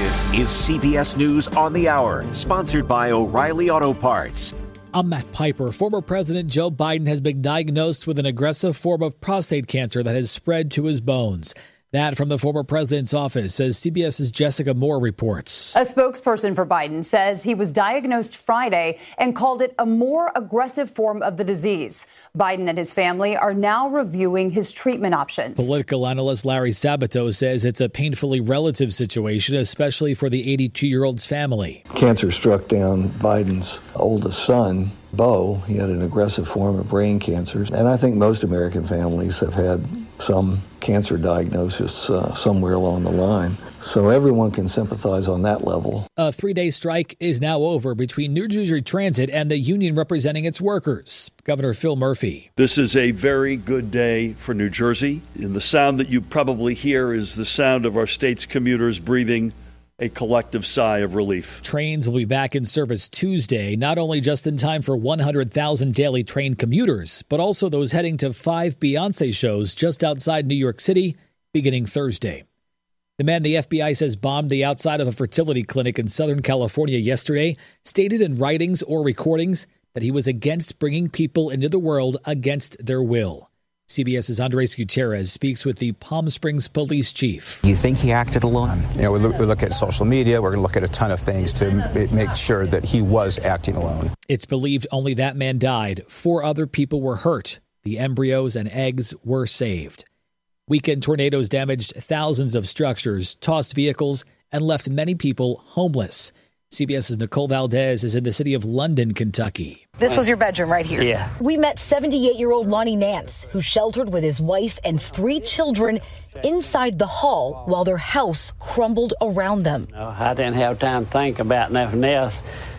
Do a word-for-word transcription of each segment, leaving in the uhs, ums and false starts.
This is C B S News on the Hour, sponsored by O'Reilly Auto Parts. I'm Matt Piper. Former President Joe Biden has been diagnosed with an aggressive form of prostate cancer that has spread to his bones. That from the former president's office, as CBS's Jessica Moore reports. A spokesperson for Biden says he was diagnosed Friday and called it a more aggressive form of the disease. Biden and his family are now reviewing his treatment options. Political analyst Larry Sabato says it's a painfully relative situation, especially for the eighty-two-year-old's family. Cancer struck down Biden's oldest son, Beau. He had an aggressive form of brain cancer. And I think most American families have had some cancer diagnosis uh, somewhere along the line. So everyone can sympathize on that level. A three-day strike is now over between New Jersey Transit and the union representing its workers. Governor Phil Murphy. This is a very good day for New Jersey. And the sound that you probably hear is the sound of our state's commuters breathing a collective sigh of relief. Trains will be back in service Tuesday, not only just in time for one hundred thousand daily train commuters, but also those heading to five Beyoncé shows just outside New York City beginning Thursday. The man the F B I says bombed the outside of a fertility clinic in Southern California yesterday stated in writings or recordings that he was against bringing people into the world against their will. CBS's Andres Gutierrez speaks with the Palm Springs police chief. You think he acted alone? You know, we look, we look at social media. We're going to look at a ton of things to m- make sure that he was acting alone. It's believed only that man died. Four other people were hurt. The embryos and eggs were saved. Weekend tornadoes damaged thousands of structures, tossed vehicles, and left many people homeless. CBS's Nicole Valdez is in the city of London, Kentucky. This was your bedroom right here. Yeah. We met seventy-eight-year-old Lonnie Nance, who sheltered with his wife and three children inside the hall while their house crumbled around them. No, I didn't have time to think about nothing else.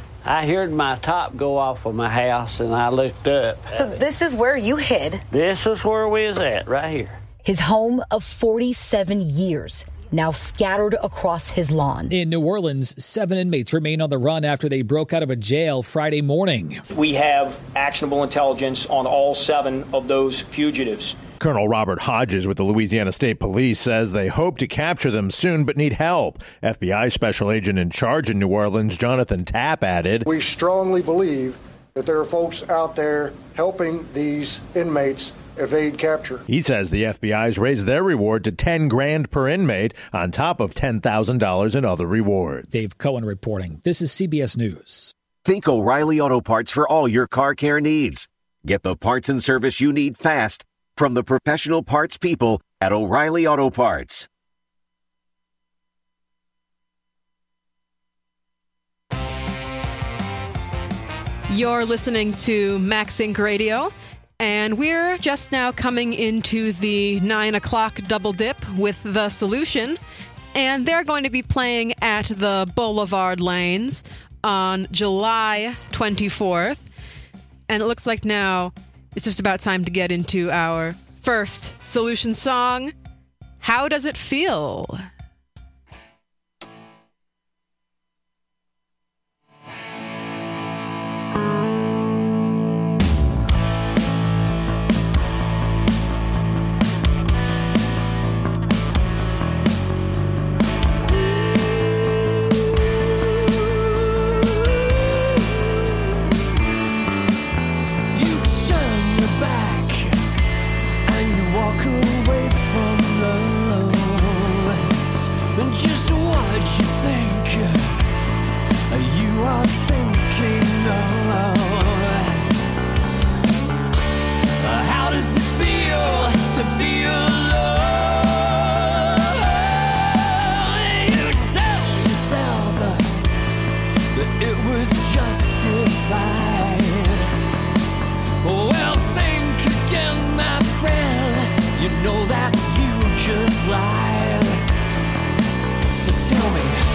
I heard my top go off of my house, and I looked up. So this is where you hid. This is where we was at, right here. His home of forty-seven years. Now scattered across his lawn. In New Orleans, seven inmates remain on the run after they broke out of a jail Friday morning. We have actionable intelligence on all seven of those fugitives. Colonel Robert Hodges with the Louisiana State Police says they hope to capture them soon but need help. F B I Special Agent in charge in New Orleans, Jonathan Tapp, added, "We strongly believe that there are folks out there helping these inmates evade capture." He says the F B I's raised their reward to ten grand per inmate on top of ten thousand dollars in other rewards. Dave Cohen reporting. This is C B S News. Think O'Reilly Auto Parts for all your car care needs. Get the parts and service you need fast from the professional parts people at O'Reilly Auto Parts. You're listening to MaxInc Radio. And we're just now coming into the nine o'clock double dip with The Solution. And they're going to be playing at the Boulevard Lanes on July twenty-fourth. And it looks like now it's just about time to get into our first Solution song. How Does It Feel? Know that you just lied. So tell me,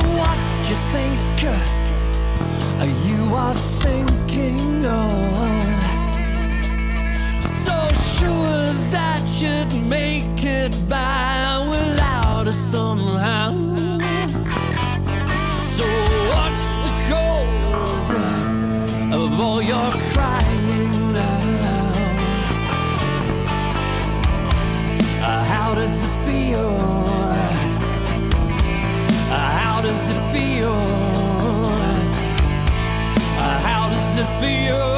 what you think uh, you are thinking of. So sure that you'd make it by without us somehow. So what's the cause of all your crying now? Uh, how does it feel? Uh, how does it feel? Uh, how does it feel?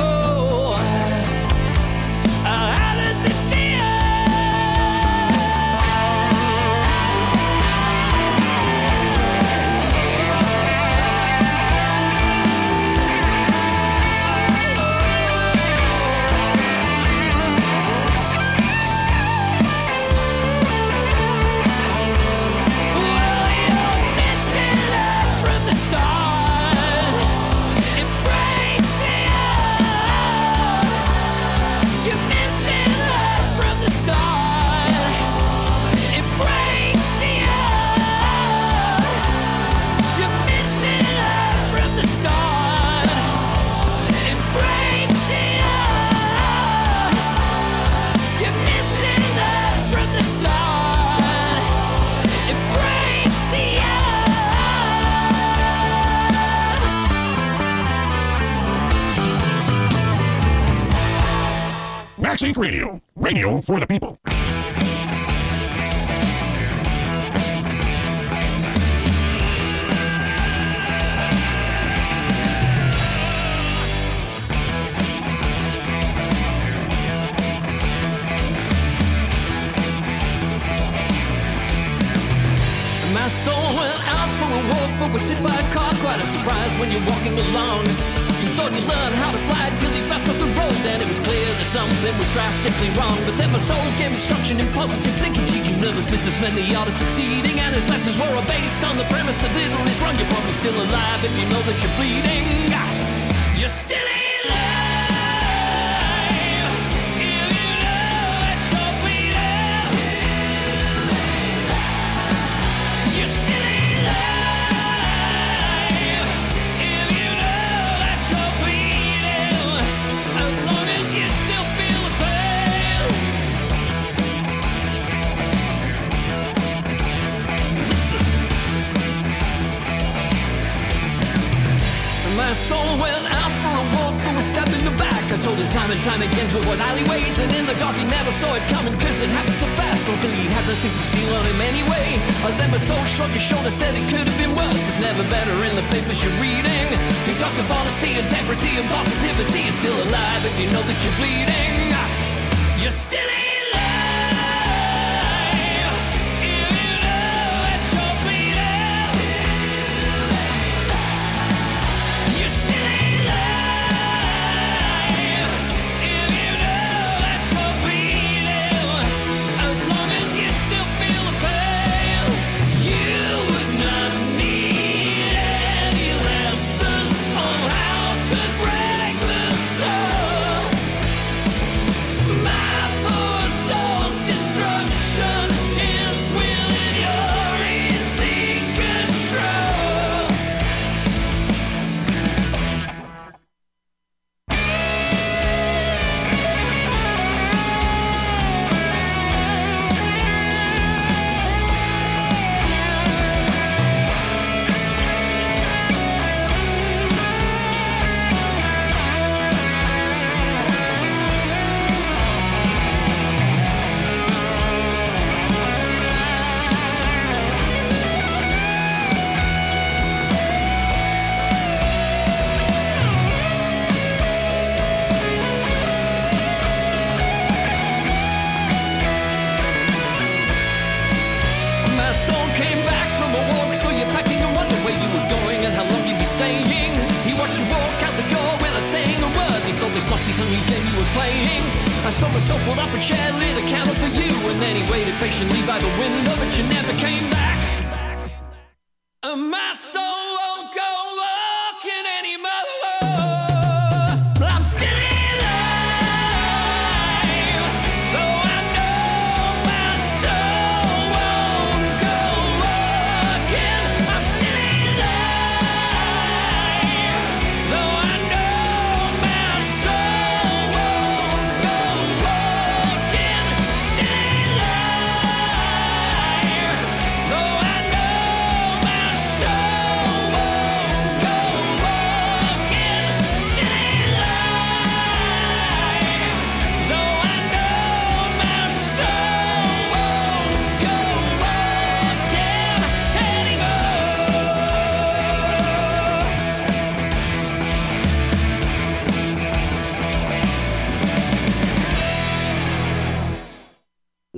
Max Inc Radio, radio for the people. My soul went out for a walk, but was hit by a car. Quite a surprise when you're walking along. You thought you'd learn how to fly till you passed off the road. Then it was clear that something was drastically wrong. But then my soul gave instruction in positive thinking, teaching nervous businessmen the art of succeeding. And his lessons were all based on the premise that little is wrong. You're probably still alive if you know that you're bleeding. You're still alive. My soul went out for a walk, but was stabbed in the back. I told him time and time again to avoid alleyways, and in the dark he never saw it coming, cause it happened so fast. Luckily he had nothing to steal on him anyway. But then my soul shrugged his shoulder, said it could have been worse. It's never better in the papers you're reading. He talked of honesty, integrity, and positivity. You're still alive if you know that you're bleeding. You're still alive. I saw myself pulled up a chair, lit a candle for you, and then he waited patiently by the window, but you never came back. And my soul won't go walking anymore. I'm still alive, though I know my soul won't go walking. I'm still alive.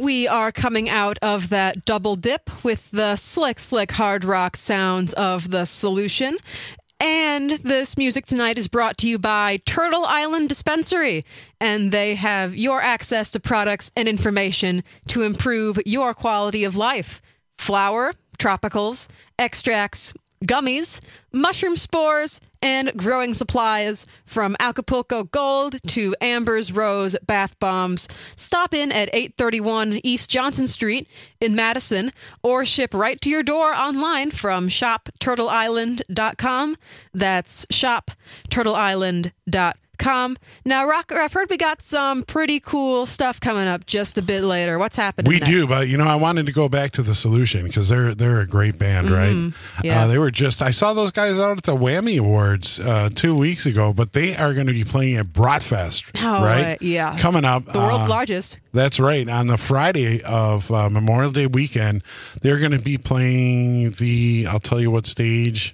we are coming out of that double dip with the slick, slick hard rock sounds of The Solution. And this music tonight is brought to you by Turtle Island Dispensary, and they have your access to products and information to improve your quality of life. Flower, tropicals, extracts, gummies, mushroom spores, and growing supplies from Acapulco Gold to Amber's Rose bath bombs. Stop in at eight thirty-one East Johnson Street in Madison or ship right to your door online from shop turtle island dot com. That's shop turtle island dot com. Com. Now, Rocker, I've heard we got some pretty cool stuff coming up just a bit later. What's happening We next? do, but, you know, I wanted to go back to The Solution because they're they're a great band, Mm-hmm. right? Yeah. Uh, they were just, I saw those guys out at the Whammy Awards uh, two weeks ago, but they are going to be playing at Bratfest, Oh, right? uh, yeah. Coming up. The world's uh, largest. That's right. On the Friday of uh, Memorial Day weekend, they're going to be playing the, I'll tell you what stage.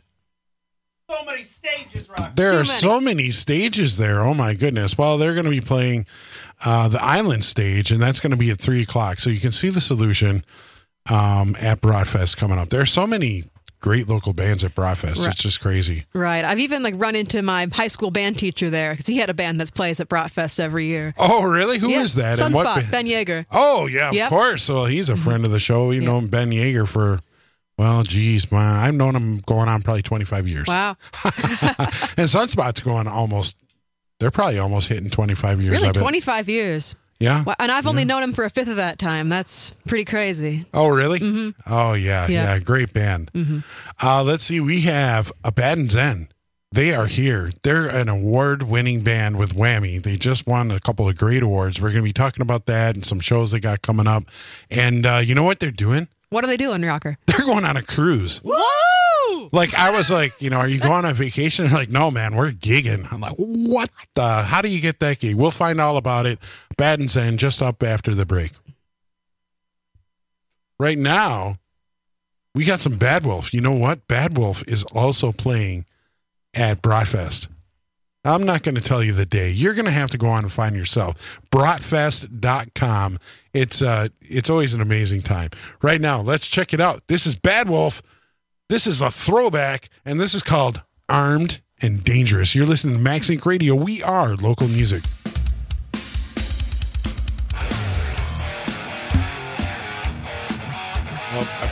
So many stages, Rock. There Too are many. so many stages there. Oh, my goodness. Well, they're going to be playing uh, the Island stage, and that's going to be at three o'clock. So you can see The Solution um, at Bratfest coming up. There are so many great local bands at Bratfest. Right. It's just crazy. Right. I've even like run into my high school band teacher there because he had a band that plays at Bratfest every year. Oh, really? Who is yeah. that? And Sunspot, what ba- Ben Yeager. Oh, yeah, of Yep. course. Well, he's a friend of the show. We've known Ben Yeager for, well, geez, my, I've known him going on probably twenty-five years. Wow. And Sunspot's going almost, they're probably almost hitting twenty-five years. Really? I bet. twenty-five years. Yeah. Wow. And I've only known him for a fifth of that time. That's pretty crazy. Oh, really? Mm-hmm. Oh, yeah, yeah. Yeah. Great band. Mm-hmm. Uh, let's see. We have a Bad and Zen. They are here. They're an award-winning band with Whammy. They just won a couple of great awards. We're going to be talking about that and some shows they got coming up. And uh, you know what they're doing? What are they doing, Rocker? They're going on a cruise. Woo! Like, I was like, you know, are you going on vacation? They're like, no, man, we're gigging. I'm like, what the? How do you get that gig? We'll find all about it. Bad and Zen just up after the break. Right now, we got some Bad Wolf. You know what? Bad Wolf is also playing at Bratfest. I'm not going to tell you the day. You're going to have to go on and find yourself. bratfest dot com. It's uh, it's always an amazing time. Right now, let's check it out. This is Bad Wolf. This is a throwback, and this is called Armed and Dangerous. You're listening to Max Inc Radio. We are local music. Oh, I-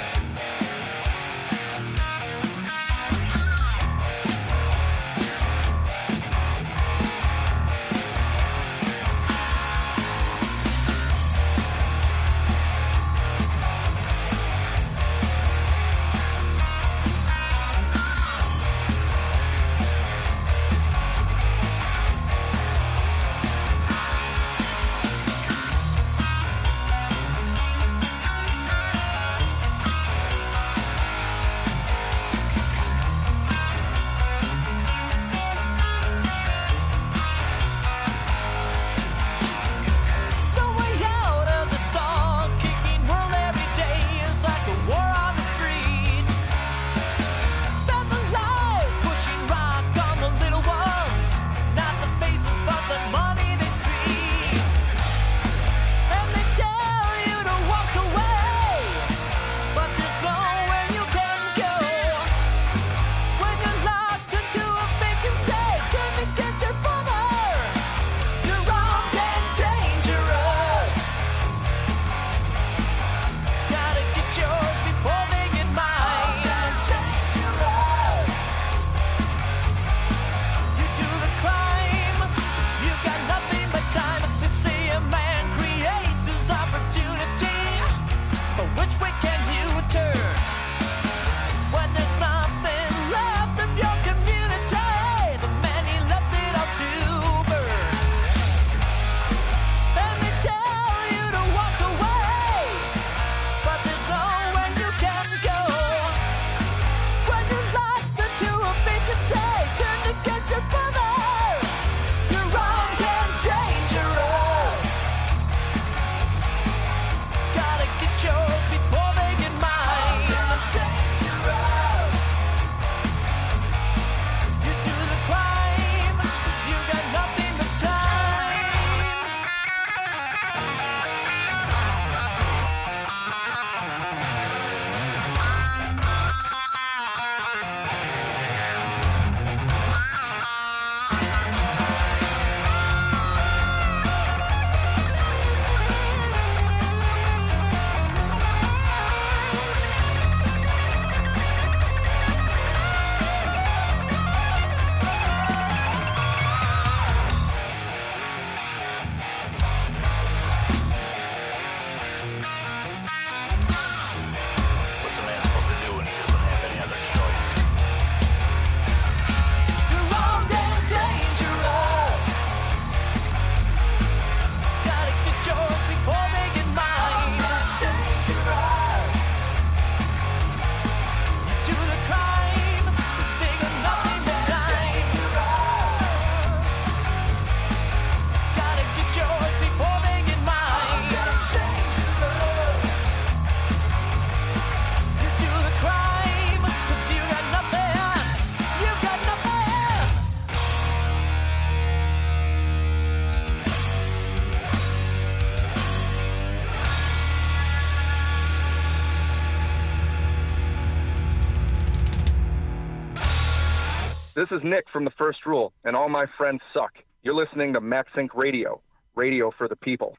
This is Nick from The First Rule, and all my friends suck. You're listening to MaxSync Radio, radio for the people.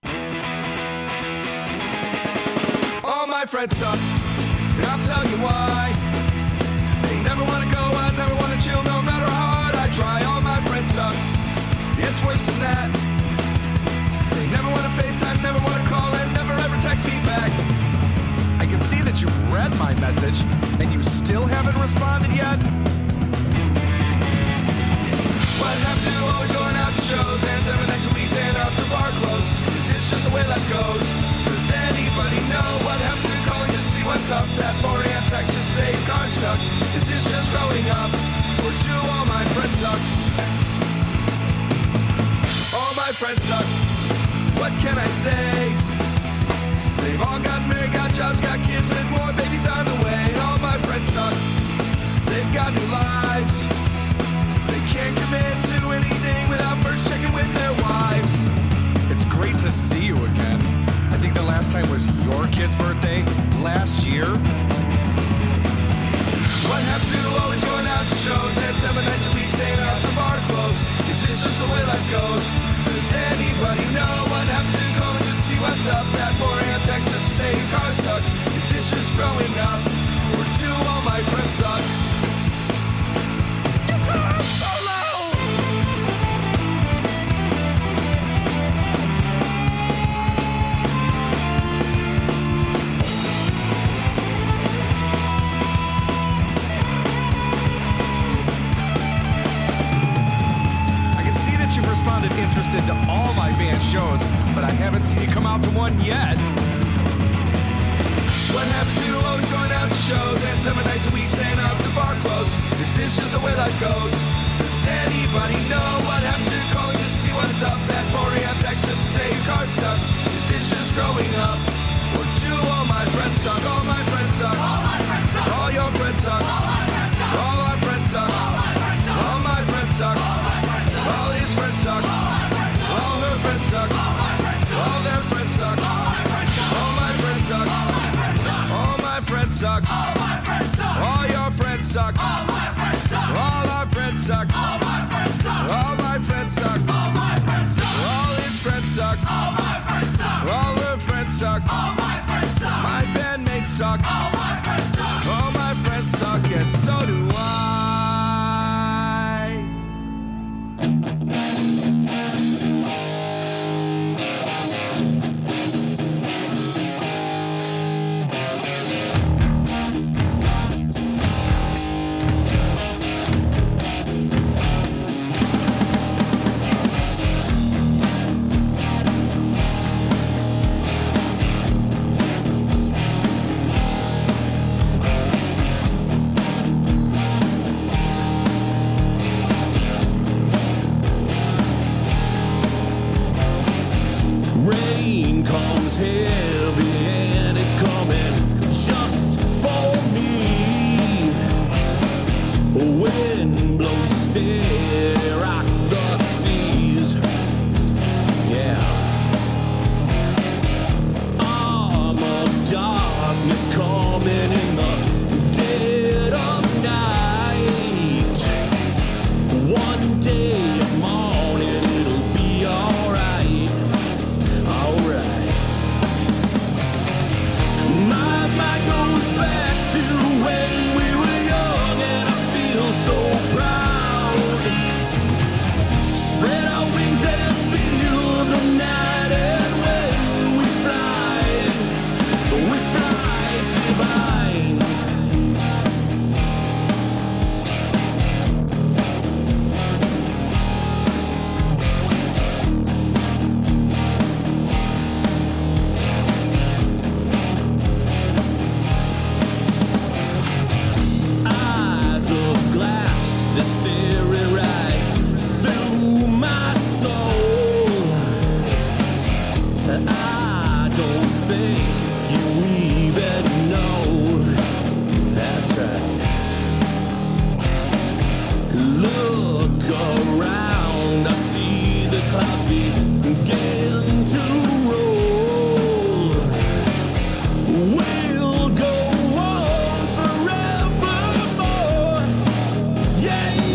All my friends suck, and I'll tell you why. They never want to go out, never want to chill, no matter how hard I try. All my friends suck, it's worse than that. They never want to FaceTime, never want to call, and never ever text me back. I can see that you've read my message, and you still haven't responded yet. What happened to always going out to shows and seven nights a week staying out till bar closed? Is this just the way life goes? Does anybody know what happened to calling to see what's up? That four a.m. text just say your car's stuck. Is this just growing up? Or do all my friends suck? All my friends suck. What can I say? They've all got married, got jobs, got kids, with more babies on the way. All my friends suck. They've got new lives. They can't commit to anything without first checking with their wives. It's great to see you again. I think the last time was your kid's birthday last year. What happened to always going out to shows and seven nights a week staying out till bar closed? Is this just the way life goes? Does anybody know what happened to calling to see what's up? That four a.m. text just to say your car's stuck. Is this just growing up? Or do all my friends suck? You've responded interested to all my band shows, but I haven't seen you come out to one yet. What happened to always going out to shows and seven nights a week staying out till bar closed? Is this just the way life goes? Does anybody know what happened to calling to see what's up? That four a.m. text just to say your car's stuck. Is this just growing up? Or do all my friends suck? All my friends suck. All my friends suck. All your friends suck. All my friends suck. All our friends suck. All my friends suck. All my friends suck. All his friends suck. All her friends suck. All their friends suck. All my friends suck. All my friends suck. All your friends suck. All our friends suck. All my friends suck. All his friends suck. All her friends suck. My bandmates suck. All my friends suck, and so do I. We'll go on forevermore. Yeah.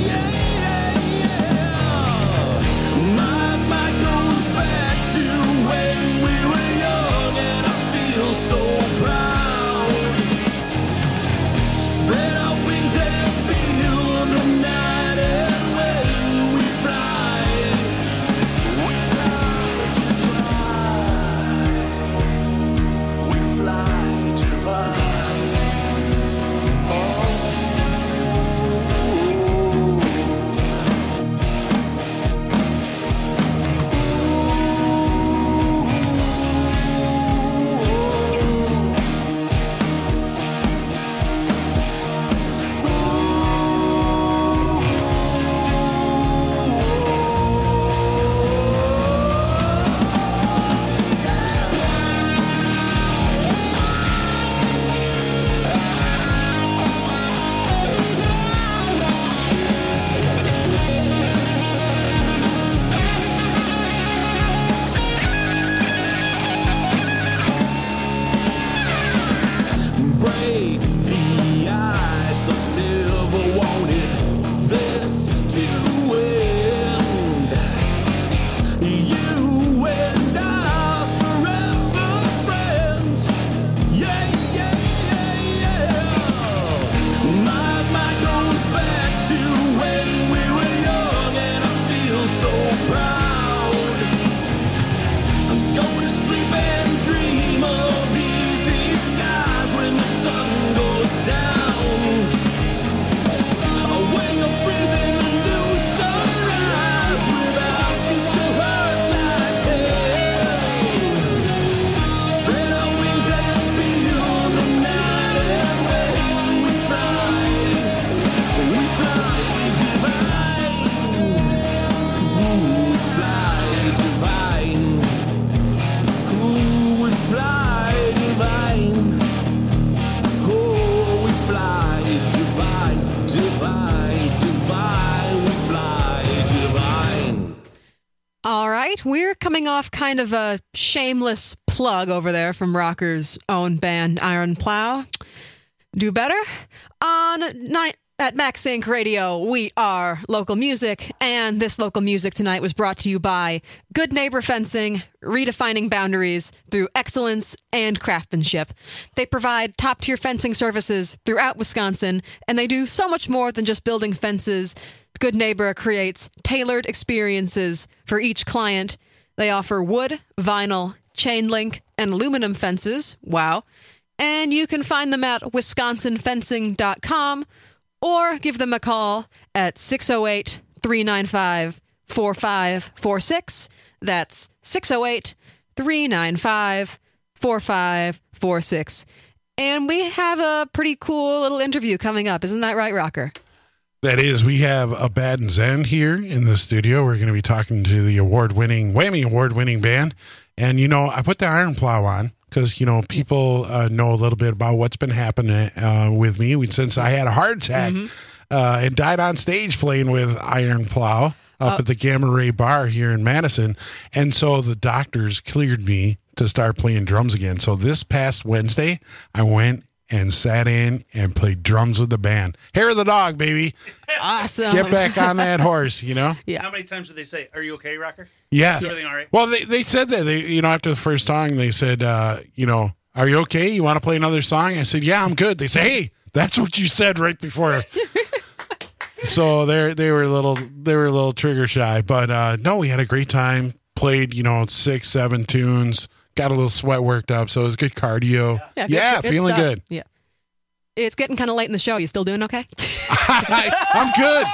tonight we're coming off kind of a shameless plug over there from Rocker's own band, Iron Plow. Do better? On night at Max Inc Radio, we are local music, and this local music tonight was brought to you by Good Neighbor Fencing, redefining boundaries through excellence and craftsmanship. They provide top-tier fencing services throughout Wisconsin, and they do so much more than just building fences. Good Neighbor creates tailored experiences for each client. They offer wood, vinyl, chain link, and aluminum fences. Wow. And you can find them at wisconsin fencing dot com or give them a call at six oh eight, three nine five, four five four six. That's six oh eight, three nine five, four five four six. And we have a pretty cool little interview coming up. Isn't that right, Rocker? That is, we have a Bad and Zen here in the studio. We're going to be talking to the award-winning, Whammy award-winning band. And, you know, I put the Iron Plow on because, you know, people uh, know a little bit about what's been happening uh, with me since I had a heart attack mm-hmm. uh, and died on stage playing with Iron Plow up oh. at the Gamma Ray Bar here in Madison. And so the doctors cleared me to start playing drums again. So this past Wednesday, I went and sat in and played drums with the band. Hair of the dog, baby. Awesome. Get back on that horse, you know? Yeah. How many times did they say, "Are you okay, Rocker?" Yeah. Is everything all right? Well, they, they said that. They, you know, after the first song, they said, uh, you know, "Are you okay? You want to play another song?" I said, "Yeah, I'm good." They say, "Hey, that's what you said right before." So they they were a little they were a little trigger shy, but uh, no, we had a great time. Played, you know, six, seven tunes. Got a little sweat worked up, so it was good cardio. Yeah, yeah, yeah good, feeling good. Yeah. It's getting kind of late in the show. You still doing okay? I'm good.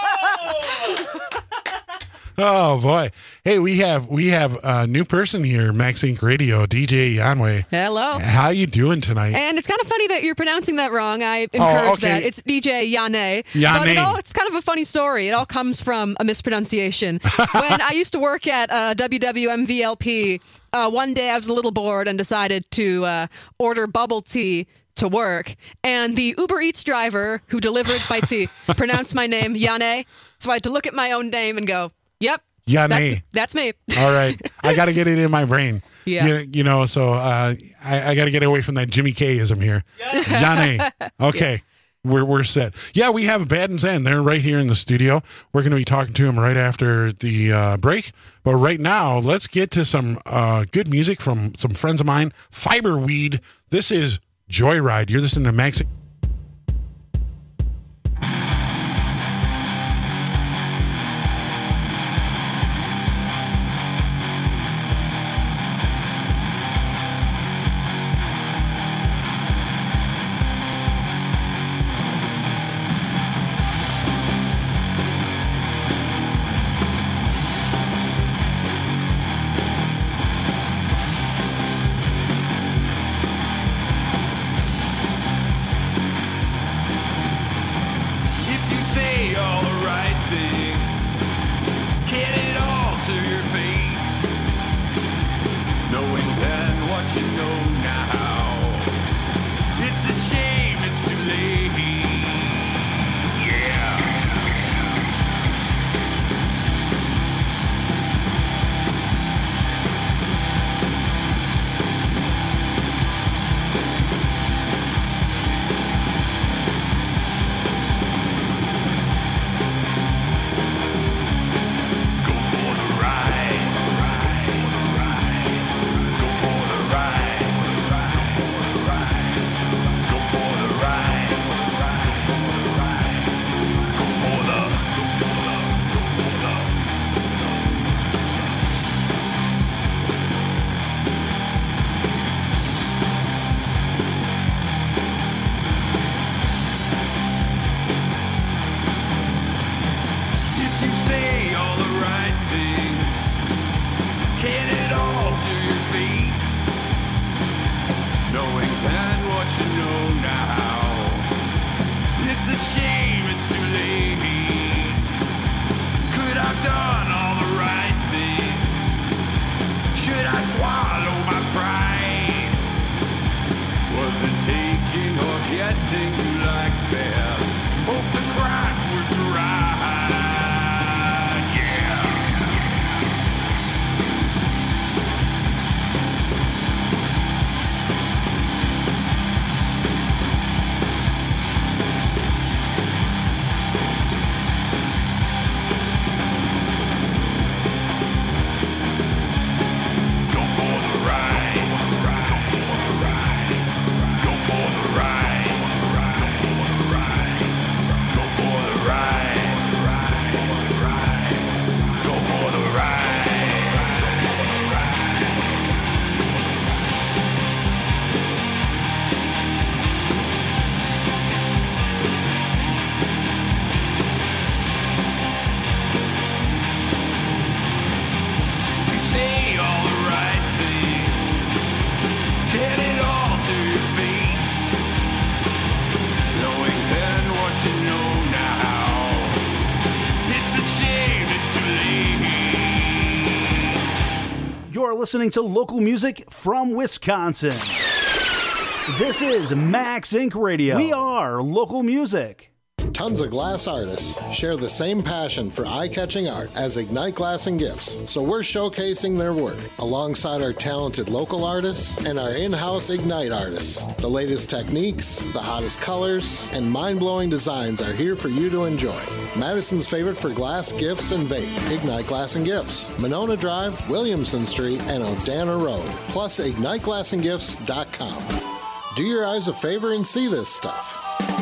Oh boy! Hey, we have we have a new person here, Max Inc Radio, D J Yanwei. Hello. How you doing tonight? And it's kind of funny that you're pronouncing that wrong. I encourage oh, okay. that. It's D J Yane. Yane. But it all, it's kind of a funny story. It all comes from a mispronunciation. When I used to work at uh, W W M V L P, uh, one day I was a little bored and decided to uh, order bubble tea to work, and the Uber Eats driver who delivered my tea pronounced my name Yane. So I had to look at my own name and go, "Yep, Yane. That's, that's me." All right, I got to get it in my brain. Yeah, you, you know, so uh, I, I got to get away from that Jimmy K-ism here. Yane. Okay. Yeah. We're we're set. Yeah, we have Bad and Zen. They're right here in the studio. We're going to be talking to them right after the uh, break. But right now, let's get to some uh, good music from some friends of mine. Fiberweed. This is Joyride. You're listening to Max. listening to local music from Wisconsin. This is Max Incorporated. Radio. We are local music. Tons of glass artists share the same passion for eye-catching art as Ignite Glass and Gifts, so we're showcasing their work alongside our talented local artists and our in-house Ignite artists. The latest techniques, the hottest colors, and mind-blowing designs are here for you to enjoy. Madison's favorite for glass, gifts, and vape, Ignite Glass and Gifts, Monona Drive, Williamson Street, and Odana Road, plus ignite glass and gifts dot com. Do your eyes a favor and see this stuff.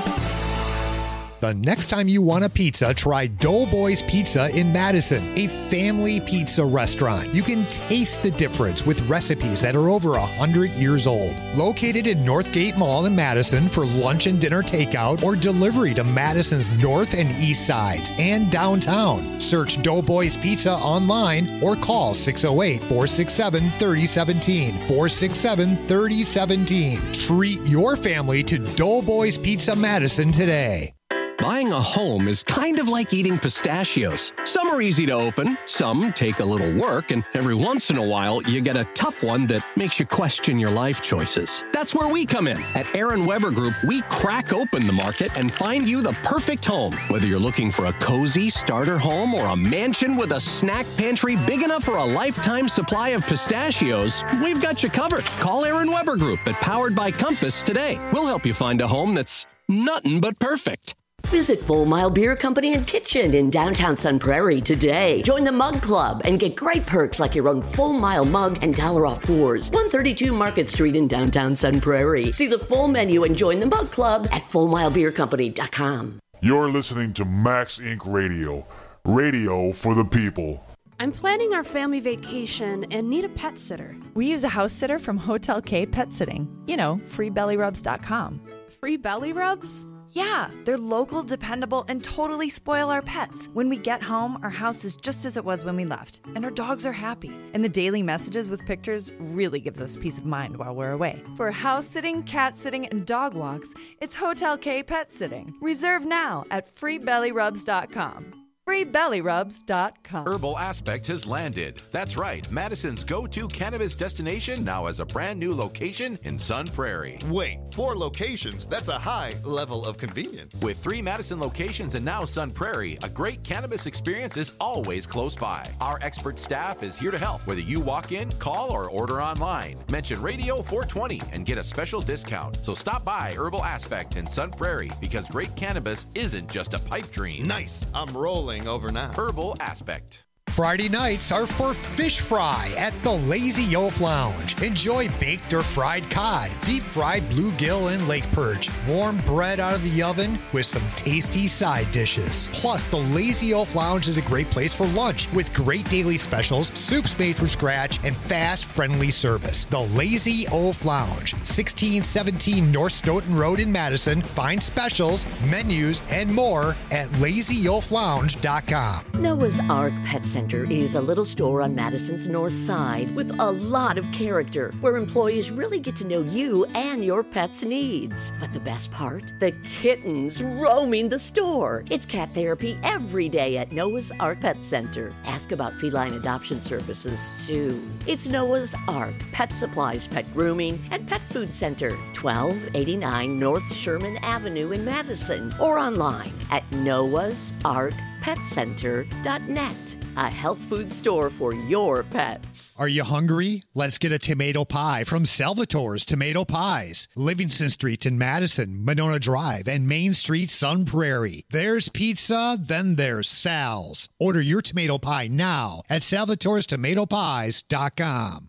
The next time you want a pizza, try Doughboys Pizza in Madison, a family pizza restaurant. You can taste the difference with recipes that are over one hundred years old. Located in Northgate Mall in Madison for lunch and dinner takeout or delivery to Madison's north and east sides and downtown. Search Doughboys Pizza online or call six oh eight, four six seven, three oh one seven, four six seven, three oh one seven. Treat your family to Doughboys Pizza Madison today. Buying a home is kind of like eating pistachios. Some are easy to open, some take a little work, and every once in a while, you get a tough one that makes you question your life choices. That's where we come in. At Aaron Weber Group, we crack open the market and find you the perfect home. Whether you're looking for a cozy starter home or a mansion with a snack pantry big enough for a lifetime supply of pistachios, we've got you covered. Call Aaron Weber Group at Powered by Compass today. We'll help you find a home that's nothing but perfect. Visit Full Mile Beer Company and Kitchen in downtown Sun Prairie today. Join the Mug Club and get great perks like your own Full Mile mug and dollar off pours. one thirty-two Market Street in downtown Sun Prairie. See the full menu and join the Mug Club at full mile beer company dot com. You're listening to Max Incorporated. Radio. Radio for the people. I'm planning our family vacation and need a pet sitter. We use a house sitter from Hotel K Pet Sitting. You know, free belly rubs dot com. Free belly rubs? Yeah, they're local, dependable, and totally spoil our pets. When we get home, our house is just as it was when we left, and our dogs are happy. And the daily messages with pictures really gives us peace of mind while we're away. For house sitting, cat sitting, and dog walks, it's Hotel K Pet Sitting. Reserve now at free belly rubs dot com. free belly rubs dot com. Herbal Aspect has landed. That's right, Madison's go-to cannabis destination now has a brand new location in Sun Prairie. Wait, four locations? That's a high level of convenience. With three Madison locations and now Sun Prairie, a great cannabis experience is always close by. Our expert staff is here to help, whether you walk in, call, or order online. Mention Radio four twenty and get a special discount. So stop by Herbal Aspect in Sun Prairie because great cannabis isn't just a pipe dream. Nice. I'm rolling over now. Herbal Aspect. Friday nights are for fish fry at the Lazy Oaf Lounge. Enjoy baked or fried cod, deep fried bluegill and lake perch, warm bread out of the oven with some tasty side dishes. Plus, the Lazy Oaf Lounge is a great place for lunch with great daily specials, soups made from scratch, and fast, friendly service. The Lazy Oaf Lounge, sixteen seventeen North Stoughton Road in Madison. Find specials, menus, and more at lazy oaf lounge dot com. Noah's Ark Pet Center is a little store on Madison's north side with a lot of character where employees really get to know you and your pet's needs. But the best part? The kittens roaming the store. It's cat therapy every day at Noah's Ark Pet Center. Ask about feline adoption services, too. It's Noah's Ark Pet Supplies, Pet Grooming, and Pet Food Center, twelve eighty-nine North Sherman Avenue in Madison, or online at noahs ark pet center dot net. A health food store for your pets. Are you hungry? Let's get a tomato pie from Salvatore's Tomato Pies. Livingston Street in Madison, Monona Drive, and Main Street, Sun Prairie. There's pizza, then there's Sal's. Order your tomato pie now at salvatores tomato pies dot com.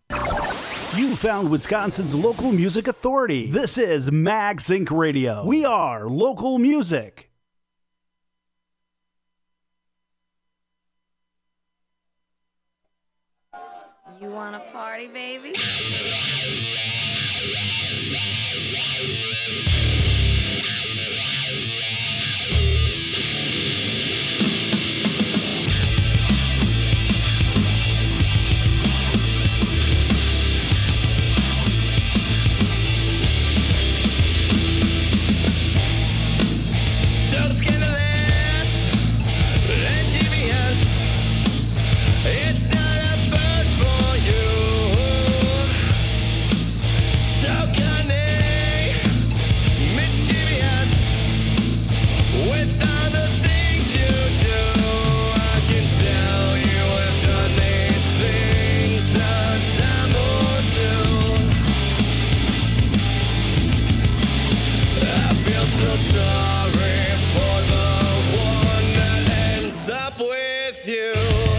You found Wisconsin's local music authority. This is Max Incorporated. Radio. We are local music. You wanna party, baby? It's not a first for you. with you.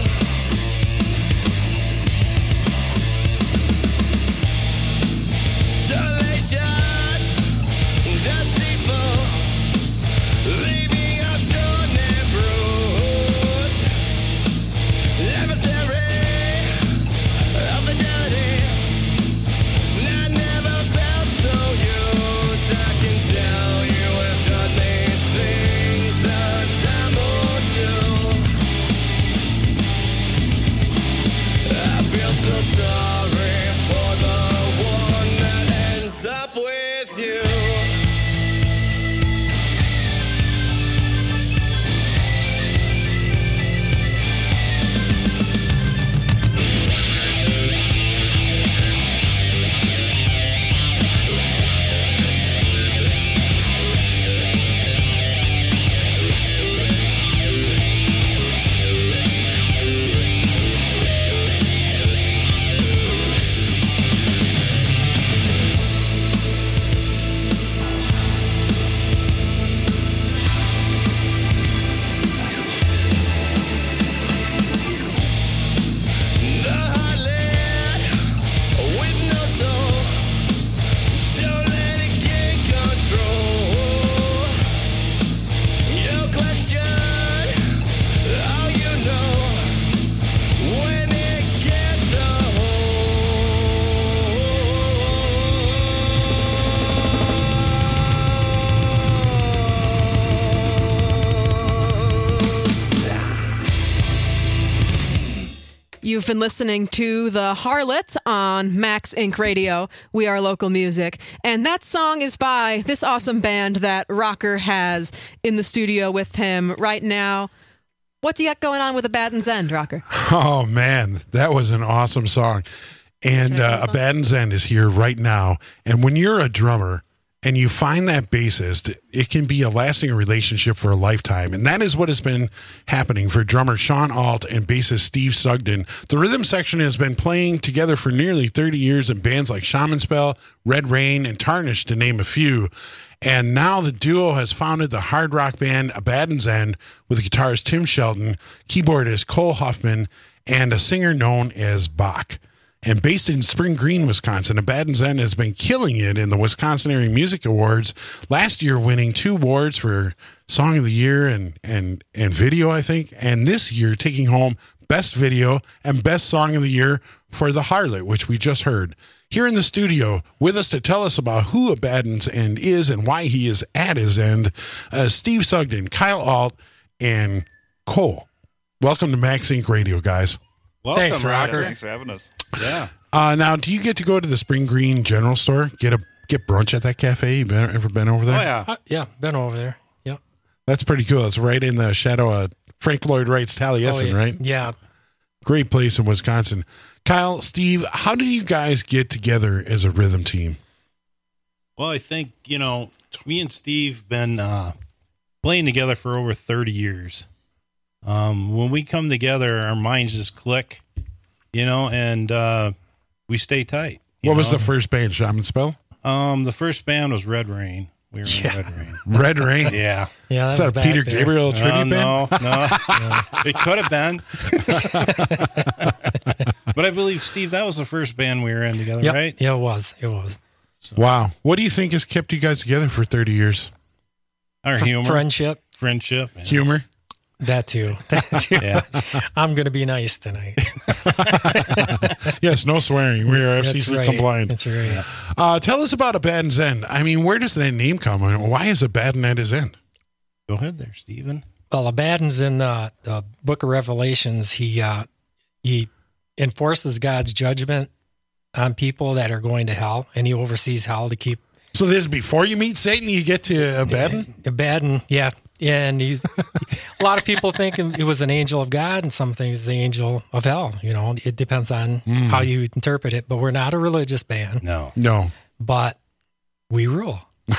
You've been listening to The Harlot on Max Inc Radio. We are local music. And that song is by this awesome band that Rocker has in the studio with him right now. What do you got going on with Abaddon's End, Rocker? Oh, man, that was an awesome song. And uh, Abaddon's End is here right now. And when you're a drummer and you find that bassist, it can be a lasting relationship for a lifetime. And that is what has been happening for drummer Sean Alt and bassist Steve Sugden. The rhythm section has been playing together for nearly thirty years in bands like Shaman Spell, Red Rain, and Tarnished, to name a few. And now the duo has founded the hard rock band Abaddon's End with guitarist Tim Shelton, keyboardist Cole Huffman, and a singer known as Bach. And based in Spring Green, Wisconsin, Abaddon's End has been killing it in the Wisconsin Area Music Awards. Last year, winning two awards for Song of the Year and and and Video, I think. And this year, taking home Best Video and Best Song of the Year for The Harlot, which we just heard. Here in the studio, with us to tell us about who Abaddon's End is and why he is at his end, uh, Steve Sugden, Kyle Alt, and Cole. Welcome to Max Inc Radio, guys. Welcome, Thanks, Rocker. Thanks for having us. Yeah. Uh, now, do you get to go to the Spring Green General Store, get a get brunch at that cafe? You been, ever been over there? Oh, yeah. Uh, yeah, been over there. Yep. That's pretty cool. It's right in the shadow of Frank Lloyd Wright's Taliesin, oh, yeah. right? Yeah. Great place in Wisconsin. Kyle, Steve, how do you guys get together as a rhythm team? Well, I think, you know, me and Steve been uh, playing together for over thirty years. Um, when we come together, our minds just click, you know, and uh, we stay tight. What know? was the first band, Shaman Spell? Um, the first band was Red Rain. We were yeah. in Red Rain. Red Rain? Yeah. Yeah, Is that a Peter there. Gabriel tribute uh, band? No, no. no. It could have been. But I believe, Steve, that was the first band we were in together, yep. right? Yeah, it was. It was. So. Wow. What do you think has kept you guys together for thirty years? Our humor. Friendship. Friendship. Yeah. Humor. That too. That too. Yeah. I'm going to be nice tonight. Yes, no swearing. We are F C C right. compliant. That's right. Uh, tell us about Abaddon's End. I mean, where does that name come from? Why is Abaddon at his end? Go ahead there, Stephen. Well, Abaddon's in the, the Book of Revelations. He uh, he enforces God's judgment on people that are going to hell, and he oversees hell to keep. So this is before you meet Satan, you get to Abaddon? Abaddon, yeah. And he's a lot of people think it was an angel of God, and some think it's the angel of hell. You know, it depends on mm. how you interpret it. But we're not a religious band. No, no. But we rule.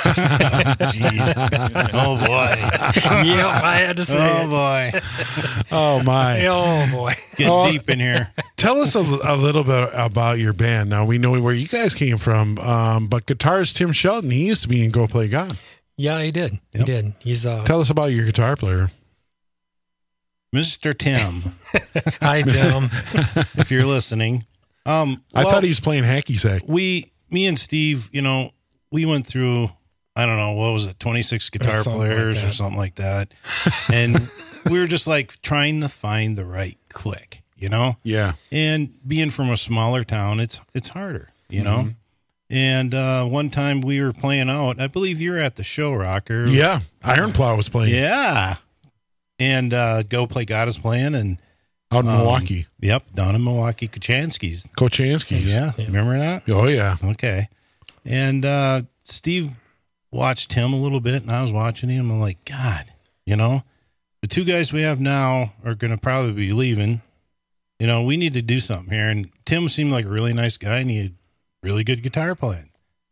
Jeez. Oh boy. Yeah, I had to say. Oh it. boy. Oh my. Oh boy. It's getting oh, deep in here. Tell us a, a little bit about your band. Now we know where you guys came from, um, but guitarist Tim Shelton, he used to be in Go Play God. Yeah, he did. Yep. He did. He's uh Tell us about your guitar player. Mister Tim. Hi, Tim. If you're listening. Um, I well, thought he was playing hacky sack. We, me and Steve, you know, we went through, I don't know, what was it, twenty-six guitar players like or something like that. And we were just like trying to find the right click, you know? Yeah. And being from a smaller town, it's it's harder, you know? Mm-hmm. And uh, one time we were playing out, I believe you were at the show, Rocker. Yeah. Iron Plow was playing. Yeah. And uh, Go Play God is playing. And out in um, Milwaukee. Yep, down in Milwaukee, Kochanski's. Kochanski's. Yeah, yeah. Remember that? Oh, yeah. Okay. And uh, Steve watched him a little bit, and I was watching him. I'm like, God, you know, the two guys we have now are going to probably be leaving. You know, we need to do something here. And Tim seemed like a really nice guy, and he had really good guitar playing.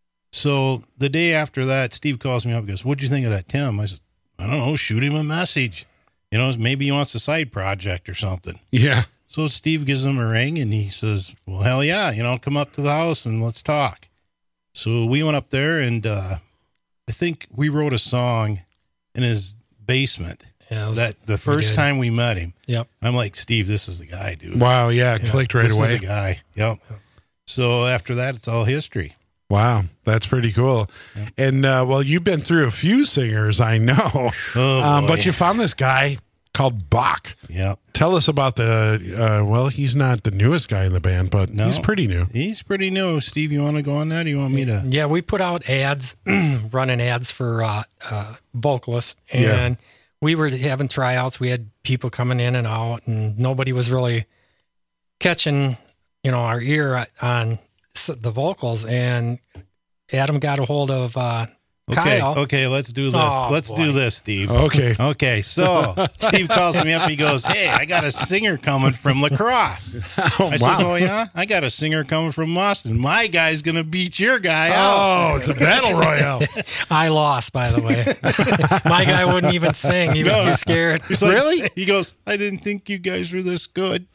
So the day after that, Steve calls me up and goes, what'd you think of that, Tim? I said, I don't know, shoot him a message. You know, maybe he wants a side project or something. Yeah. So Steve gives him a ring, and he says, well, hell yeah, you know, come up to the house and let's talk. So we went up there, and uh, I think we wrote a song in his basement. Yeah, was, that the first we time we met him. Yep. I'm like, Steve, this is the guy, dude. Wow, yeah, it clicked right this away. This is the guy. Yep. yep. So after that, it's all history. Wow, that's pretty cool. Yep. And, uh, well, you've been through a few singers, I know. Oh, um, but you found this guy called Bach. Yeah. Tell us about the, uh, well, he's not the newest guy in the band, but no, he's pretty new. He's pretty new. Steve, you want to go on that? Or you want me to? Yeah, we put out ads, running ads for uh, uh, vocalists, and Yeah. we were having tryouts. We had people coming in and out, and nobody was really catching, you know, our ear on the vocals. And Adam got a hold of uh, Okay, Kyle. okay, let's do this. Oh, let's boy. do this, Steve. Okay. Okay, so Steve calls me up. He goes, hey, I got a singer coming from La Crosse. Oh, I wow. says, oh, yeah? I got a singer coming from Boston. My guy's going to beat your guy Oh, out. it's a battle royale. I lost, by the way. My guy wouldn't even sing. He was No. too scared. He's like- Really? He goes, I didn't think you guys were this good.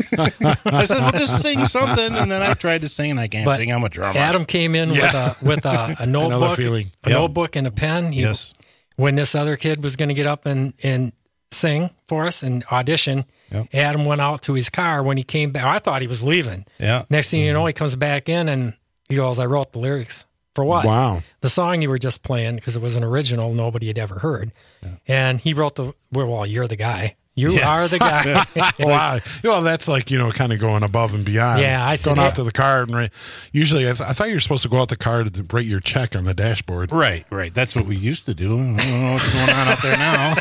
I said, well, just sing something. And then I tried to sing, and I can't But sing. I'm a drummer. Adam came in Yeah. with a with a, a notebook, feeling. a Yep. notebook and a pen. He, Yes. When this other kid was going to get up and, and sing for us and audition, Yep. Adam went out to his car. When he came back, I thought he was leaving. Yeah. Next thing you know, he comes back in and he goes, I wrote the lyrics. For what? Wow. The song you were just playing, because it was an original nobody had ever heard. And he wrote the, well, well, you're the guy. You Yeah. are the guy. Wow. Well, that's like, you know, kind of going above and beyond. Yeah, I said, Going out yeah. to the car and write. Usually, I, th- I thought you were supposed to go out the car to write your check on the dashboard. Right, right. That's what we used to do. I don't know what's going on out there now.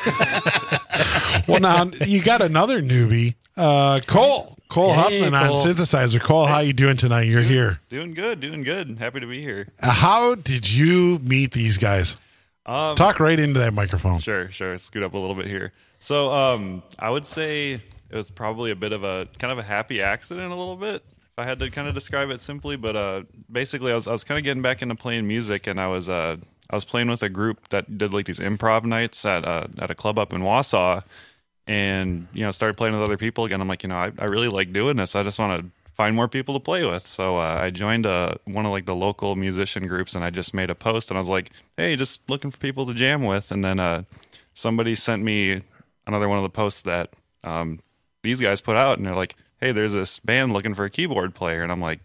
Well, now, you got another newbie, uh, Cole. Cole Hey, Huffman on Cole. synthesizer. Cole, how you doing tonight? You're here. Doing good, doing good. Happy to be here. Uh, How did you meet these guys? Um, Talk right into that microphone. Sure, sure. Scoot up a little bit here. So, um, I would say it was probably a bit of a kind of a happy accident, a little bit, if I had to kind of describe it simply. But uh, basically, I was I was kind of getting back into playing music, and I was uh, I was playing with a group that did like these improv nights at uh, at a club up in Wausau, and you know started playing with other people again. I'm like, you know, I, I really like doing this. I just want to find more people to play with. So uh, I joined uh, one of like the local musician groups, and I just made a post, and I was like, hey, just looking for people to jam with. And then uh, somebody sent me another one of the posts that um, these guys put out, and they're like, hey, there's this band looking for a keyboard player. And I'm like,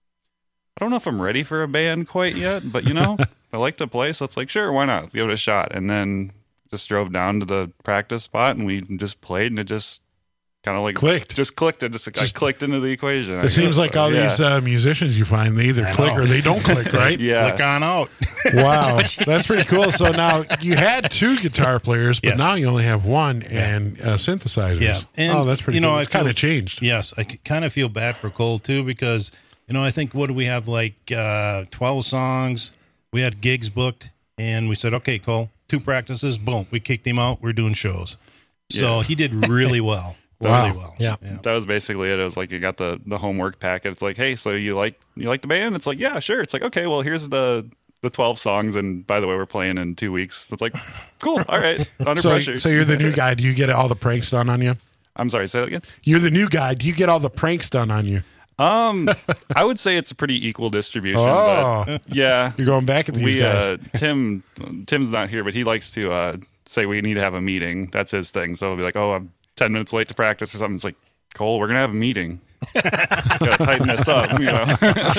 I don't know if I'm ready for a band quite yet, but you know, I like to play, so it's like, sure, why not? Let's give it a shot. And then just drove down to the practice spot, and we just played, and it just kind of like Clicked. Just clicked. It just, I clicked into the equation. I It seems guess. like all Yeah. these uh, musicians you find, they either I click know. or they don't click, right? Yeah. Click on out. Wow. That's pretty cool. So now you had two guitar players, but Yes. now you only have one and uh, synthesizers. Yeah. And, oh, that's pretty you know, cool. I It's kind feel- of changed. Yes, I kind of feel bad for Cole too, because you know I think what do we have, like uh, twelve songs? We had gigs booked, and we said, okay, Cole, two practices, boom, we kicked him out. We're doing shows, so Yeah. he did really well, Wow. really well. Yeah. That was basically it. It was like you got the the homework packet. It's like, hey, so you like you like the band? It's like, yeah, sure. It's like, okay, well, here's the the twelve songs, and by the way, we're playing in two weeks. It's like, cool, all right, under So, pressure. so you're the new guy. Do you get all the pranks done on you? I'm sorry, say that again. You're the new guy. Do you get all the pranks done on you? Um, I would say it's a pretty equal distribution. Oh. But yeah, You're going back at these we guys. uh, Tim Tim's not here, but he likes to uh, say we need to have a meeting. That's his thing. So he'll be like, oh, I'm ten minutes late to practice or something. It's like, Cole, we're gonna have a meeting. Gotta tighten this up, you know.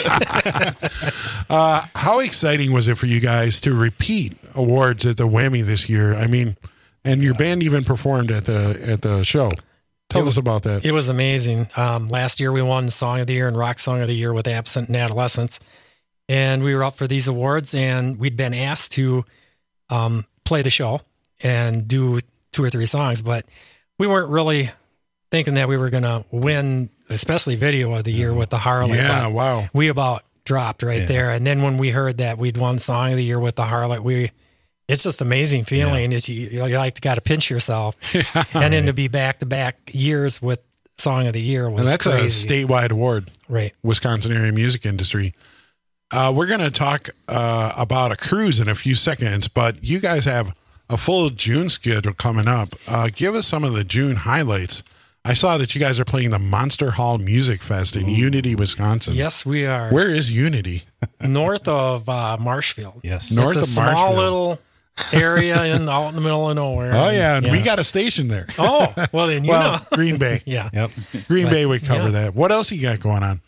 uh, how exciting was it for you guys to repeat awards at the Whammy this year? I mean, and your band even performed at the at the show. Tell it, us about that. It was amazing. Um, last year we won Song of the Year and Rock Song of the Year with Absent and Adolescence, and we were up for these awards, and we'd been asked to um, play the show and do two or three songs, but we weren't really thinking that we were going to win, especially Video of the Year with the Harlot. Yeah, but wow. We about dropped right Yeah. there. And then when we heard that we'd won Song of the Year with the Harlot, we it's just amazing feeling. Yeah. Is you, you like to got to pinch yourself. Yeah, and then right. to be back-to-back years with Song of the Year was and that's crazy. a statewide award. Right. Wisconsin area music industry. Uh, we're going to talk uh, about a cruise in a few seconds, but you guys have a full June schedule coming up. Uh, give us some of the June highlights. I saw that you guys are playing the Monster Hall Music Fest in Ooh. Unity, Wisconsin. Yes, we are. Where is Unity? North of uh, Marshfield. Yes. North it's a of small Marshfield. little area in out in the middle of nowhere. Oh, yeah, and yeah. we got a station there. Oh, well, then you well, know. Green Bay. Yeah. Yep. Green But, Bay would cover yeah. that. What else you got going on?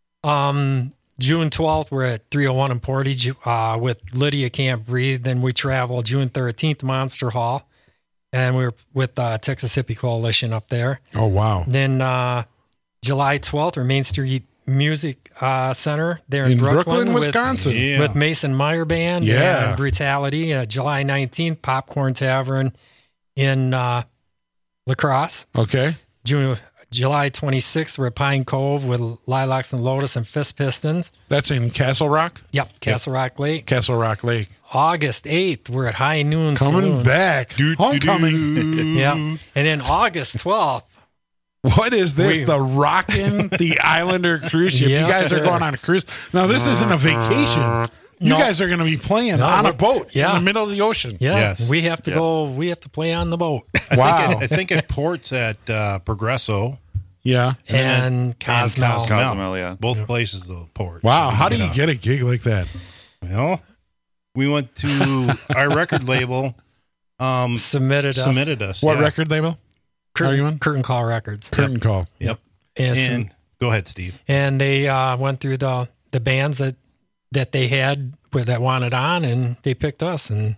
Um, June twelfth, we're at three oh one in Portage uh, with Lydia Can't Breathe. Then we travel June thirteenth, Monster Hall. And we were with uh, Texas Hippie Coalition up there. Oh, wow. Then uh, July twelfth, we're Main Street Music uh, Center there in, In Brooklyn, Brooklyn, with, Wisconsin. Yeah. with Mason Meyer Band Yeah. and Brutality. Uh, July nineteenth, Popcorn Tavern in uh, La Crosse. Okay. June, July twenty-sixth, we're at Pine Cove with Lilacs and Lotus and Fist Pistons. That's in Castle Rock? Yep, Castle Rock Lake. Castle Rock Lake. August eighth, we're at High Noon Coming Saloon. back. Homecoming. Yeah. And then August twelfth. What is this? We- the Rockin' the Islander cruise ship. Yes, you guys sir. are going on a cruise. Now, this isn't a vacation. You No. guys are going to be playing No, on a we're- boat yeah. in the middle of the ocean. Yeah, Yes. we have to Yes. go. We have to play on the boat. Wow. I think it, I think it ports at uh, Progresso Yeah. and Cosmo. Cozumel. Cozumel, yeah. Both places, though, port. Wow. So How do you a- get a gig like that? Well, we went to our record label. Um, Submitted us. submitted us. What yeah. record label? Are you Curtain, on? Curtain Call Records. Curtain Call. Yep. And, And go ahead, Steve. and they uh, went through the the bands that that they had with that wanted on, and they picked us, and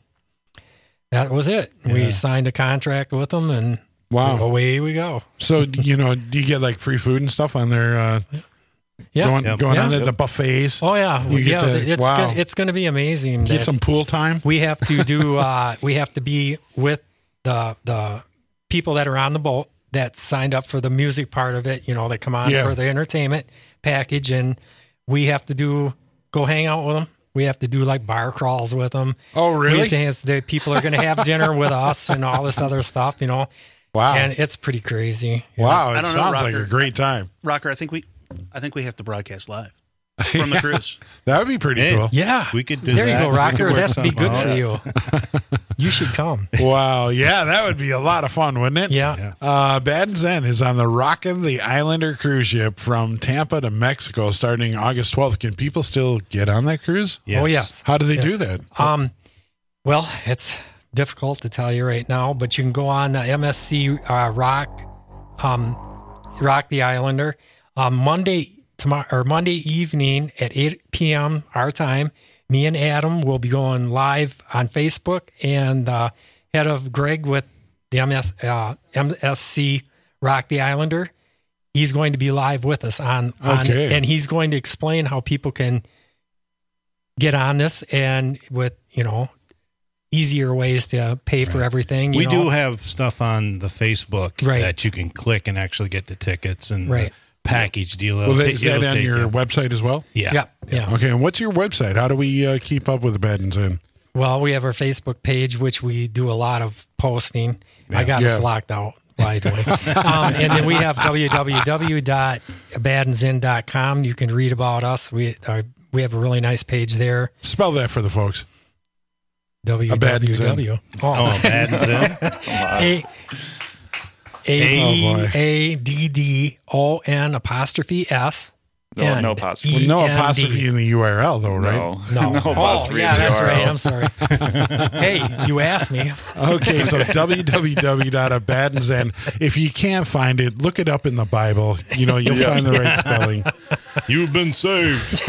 that was it. Yeah. We signed a contract with them, and Wow. away we go. So, you know, do you get like free food and stuff on there? Uh, Yeah. Going, Yep. going Yeah. on the, the buffets? Oh yeah, You get yeah. to- it's wow. gonna, it's going to be amazing. Get that some pool time? We have to do. Uh, we have to be with the the people that are on the boat that signed up for the music part of it. You know, that come on Yeah. for the entertainment package, and we have to do go hang out with them. We have to do like bar crawls with them. Oh, We really? have to answer, the people are going to have dinner with us and all this other stuff. You know. Wow. And it's pretty crazy. you Wow. I It don't know, sounds like Rocker. a great time. Rocker, I think we, I think we have to broadcast live from the cruise. That would be pretty Hey. cool. Yeah. We could do there that. you go, We Rocker. could work That'd be something good out. for you. You should come. Wow. Yeah, that would be a lot of fun, wouldn't it? Yeah. Yeah. Uh, Bad and Zen is on the Rockin' the Islander cruise ship from Tampa to Mexico starting August twelfth. Can people still get on that cruise? Yes. Oh yes. How do they Yes. do that? Um, well, it's difficult to tell you right now, but you can go on the M S C uh, Rock, um, Rock the Islander, um, Monday tomorrow or Monday evening at eight p.m. our time. Me and Adam will be going live on Facebook, and uh, head of Greg with the M S, uh, M S C Rock the Islander. He's going to be live with us on, on Okay. and he's going to explain how people can get on this and with, you know, easier ways to pay for everything. You We know? do have stuff on the Facebook Right. that you can click and actually get the tickets and Right. the package deal. Well, It'll is ta- that it'll on take your you- website as well? Yeah. Yeah. Yeah. Okay, and what's your website? How do we uh, keep up with the Bad and Zen? Well, we have our Facebook page, which we do a lot of posting. I got Yeah. us locked out, by the way. um, and then we have w w w dot bad and zen dot com. You can read about us. We are, we have a really nice page there. Spell that for the folks. W A Bad and W Zen. W. Oh, Bad and Zen. A Oh, boy. A D D O N apostrophe S No, no apostrophe. Well, no E N D. apostrophe in the U R L, though, right? No, No. no Oh, apostrophe. yeah, in the that's U R L. right. I'm sorry. Hey, you asked me. Okay, so w w w dot abaddon's end. If you can't find it, look it up in the Bible. You know, you'll Yeah. find the right spelling. You've been saved.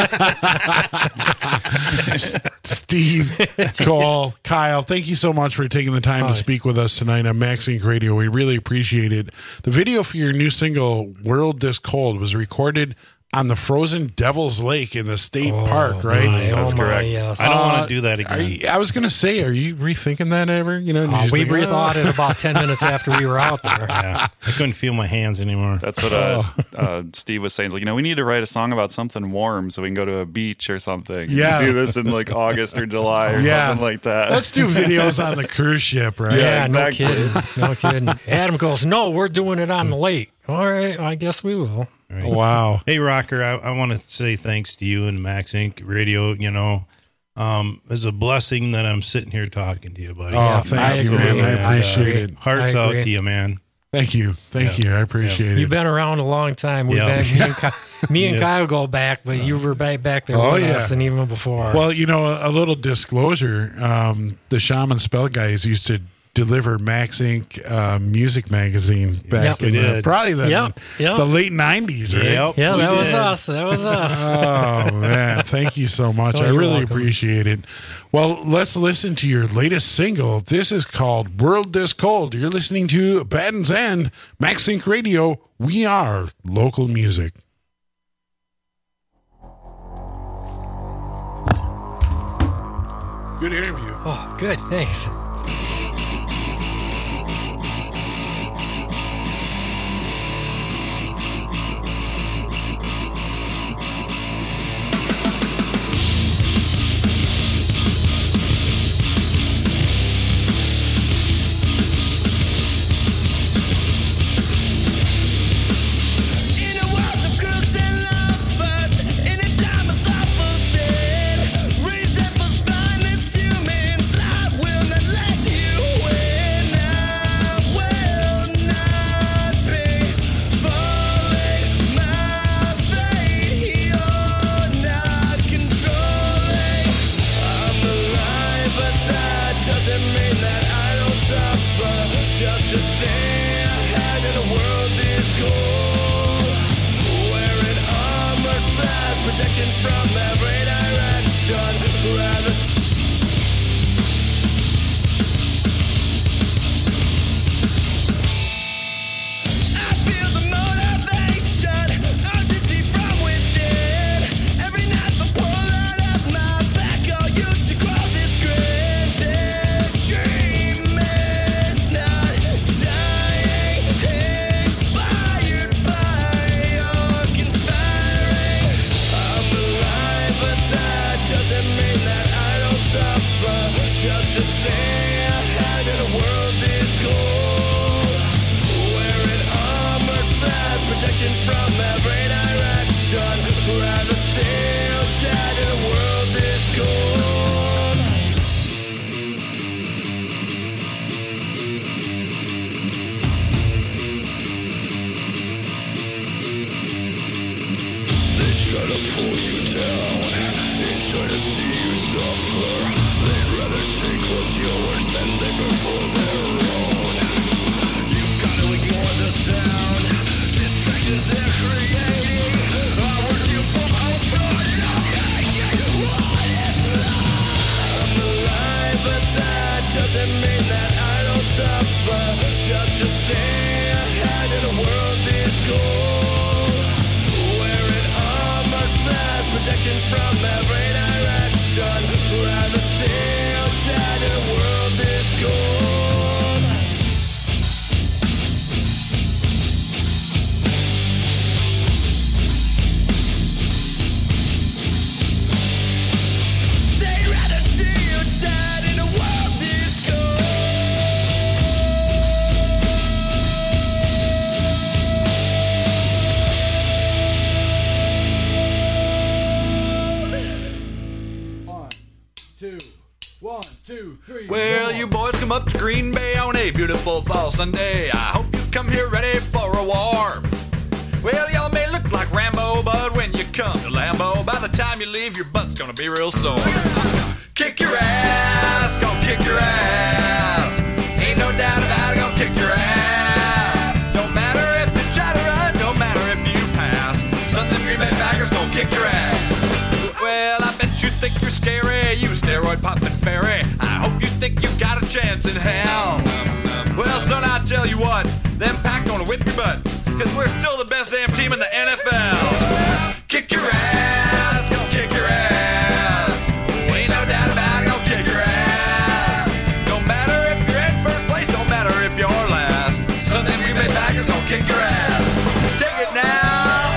Steve, Cole, Kyle, thank you so much for taking the time Hi. to speak with us tonight on Max Inc Radio. We really appreciate it. The video for your new single, World This Cold, was recorded on the frozen Devil's Lake in the state Oh, park, right? my, That's oh my, correct. yes. I don't Uh, want to do that Are again. you, I was going to say, are you rethinking that ever? You know, you Uh, just we think, rethought "Oh." it about ten minutes after we were out there. Yeah, I couldn't feel my hands anymore. That's what uh, uh, Steve was saying. He's like, you know, we need to write a song about something warm so we can go to a beach or something. Yeah. Do this in like August or July or Yeah. something like that. Let's do videos on the cruise ship, right? Yeah, Yeah, exactly. no kidding. No kidding. Adam goes, no, we're doing it on the lake. All right, I guess we will. Right. Wow. Hey, Rocker, I, I want to say thanks to you and Max Inc Radio. You know, um, it's a blessing that I'm sitting here talking to you, buddy. Oh, Yeah, thank I you, agree. man. I And, uh, appreciate it. Hearts I out agree. to you, man. Thank you. Thank Yeah. you. I appreciate You've it. been around a long time. We've Yeah. been, me and, Ky- me and Yeah. Kyle go back, but you were back, back there Oh, with yeah. us and even before. Well, you know, a, a little disclosure. Um, the Shaman Spell guys used to deliver Max Inc uh, music magazine back Yep, in we the, did. probably the, Yep, yep. the late nineties, right? Yep. yeah, we that was did. us. That was us. Oh, man. Thank you so much. Oh, I you're really welcome. appreciate it. Well, let's listen to your latest single. This is called World This Cold. You're listening to Abaddon's End, Max Inc Radio. We are local music. Good interview. Oh, good. Thanks. In a world of crooks and lovers, in a time of slothful sin, resembles blindness humans. I will not let you win. I will not be falling my fate. You're not controlling. I'm alive, but that doesn't mean that I don't suffer. Just to stay ahead in a world this cold, wearing armored fast, protection from every direction. Rather I feel the motivation, urgency from within. Every night the pull out of my back, all used to grow this grin. This dream is not dying, inspired by your conspiring. I'm alive, but that doesn't mean that I don't suffer. Just to stay ahead in a world this cold, wearing armored fast, protection from every direction. Rather sail dead in a world this cold. They try to pull you down and try to see you suffer. They'd rather take what's yours than they prefer their own. You've got to ignore the sound, distractions they're creating. I work you for all fun. What is love? I'm alive, but that doesn't mean that I don't suffer. Just to stay ahead in a world this cold, wearing armored fast, protection from every direction. Rather sail dead in a world this cold. They'd rather see you dead in a world this cold. Well, you boys come up to Green Bay on a beautiful fall Sunday. I hope you come here ready for a war. Well, y'all may look like Rambo, but when Dave, your butt's gonna be real sore. Kick your ass, gonna kick your ass. Ain't no doubt about it, gonna kick your ass. Don't matter if you try to run, don't matter if you pass. Something Green Bay Packers gonna kick your ass. Well, I bet you think you're scary, you steroid popping fairy. I hope you think you got a chance in hell. Well, son, I tell you what, them Pack gonna whip your butt, cause we're still the best damn team in the N F L. Kick your ass, gonna kick your ass. Ain't no doubt about it, gonna kick your ass. Don't matter if you're in first place, don't matter if you're last. Some of them Green Bay Packers gonna kick your ass. Take it now.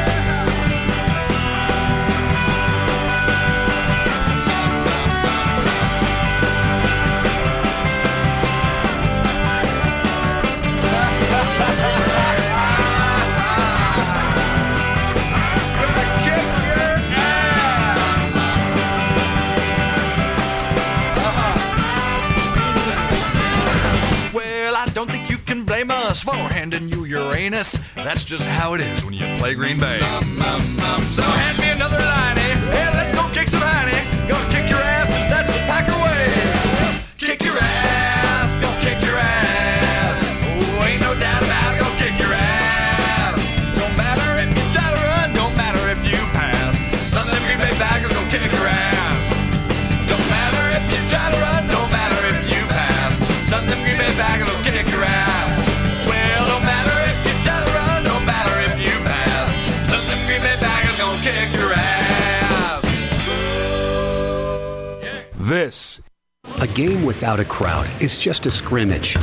Blame us for handing you Uranus. That's just how it is when you play Green Bay. So hand me another liney. Hey, let's go kick some honey. Gonna kick your ass, cause that's the Packer way. Kick your ass, go kick your ass. Oh, ain't no doubt about it, go kick your ass. Don't matter if you try to run, don't matter if you pass. Some of them Green Bay Packers go kick your ass. Don't matter if you try to run, don't matter if you pass. Some of them Green Bay Packers go kick your ass. This. A game without a crowd is just a scrimmage.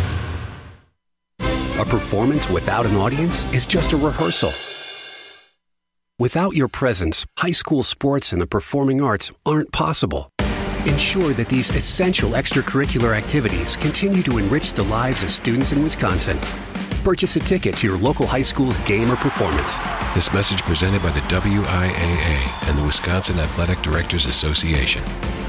A performance without an audience is just a rehearsal. Without your presence, high school sports and the performing arts aren't possible. Ensure that these essential extracurricular activities continue to enrich the lives of students in Wisconsin. Purchase a ticket to your local high school's game or performance. This message presented by the W I A A and the Wisconsin Athletic Directors Association.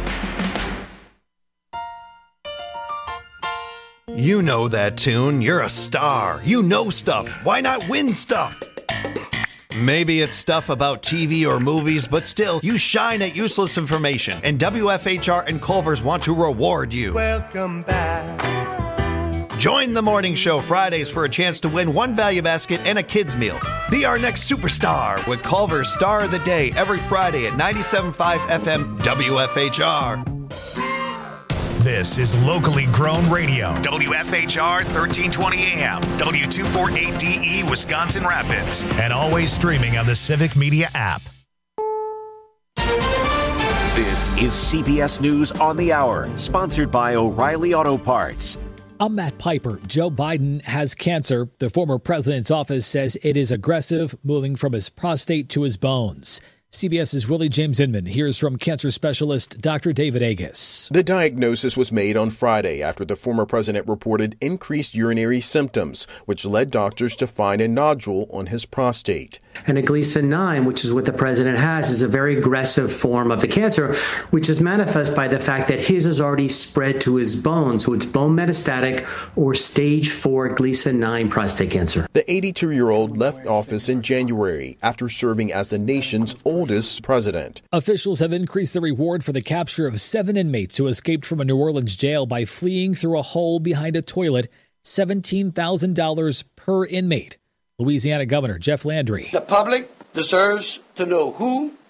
You know that tune. You're a star. You know stuff. Why not win stuff? Maybe it's stuff about T V or movies, but still, you shine at useless information. And W F H R and Culver's want to reward you. Welcome back. Join the morning show Fridays for a chance to win one value basket and a kid's meal. Be our next superstar with Culver's Star of the Day every Friday at ninety-seven point five F M W F H R. This is locally grown radio. W F H R thirteen twenty A M, W two forty-eight D E, Wisconsin Rapids. And always streaming on the Civic Media app. This is C B S News on the Hour, sponsored by O'Reilly Auto Parts. I'm Matt Piper. Joe Biden has cancer. The former president's office says it is aggressive, moving from his prostate to his bones. CBS's Willie James Inman hears from cancer specialist Doctor David Agus. The diagnosis was made on Friday after the former president reported increased urinary symptoms, which led doctors to find a nodule on his prostate. And a Gleason nine, which is what the president has, is a very aggressive form of the cancer, which is manifest by the fact that his has already spread to his bones. So it's bone metastatic or stage four Gleason nine prostate cancer. The eighty-two-year-old left office in January after serving as the nation's oldest president. Officials have increased the reward for the capture of seven inmates who escaped from a New Orleans jail by fleeing through a hole behind a toilet, seventeen thousand dollars per inmate. Louisiana Governor Jeff Landry. The public deserves to know who